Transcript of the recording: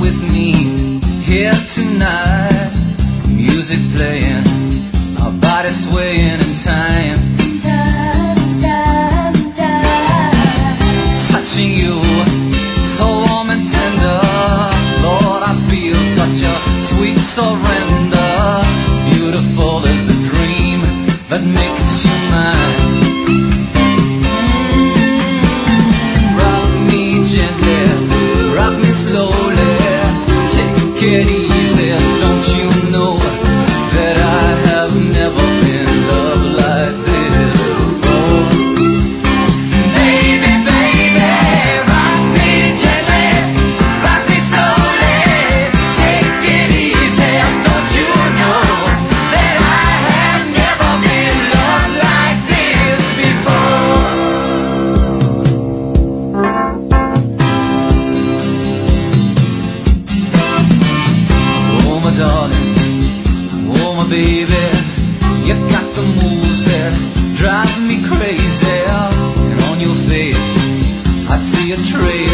with me here tonight. Music playing, our bodies swaying in time. Touching you, so warm and tender. Lord, I feel such a sweet surrender. Beautiful is the dream that makes you mine. Rock me gently, rock me slowly. Take it easy, don't you know that I have never been loved like this before. Baby, baby, rock me gently, rock me slowly. Take it easy, don't you know that I have never been loved like this before. Oh my darling, oh my baby, you got the moves that drive me crazy. And on your face I see a trace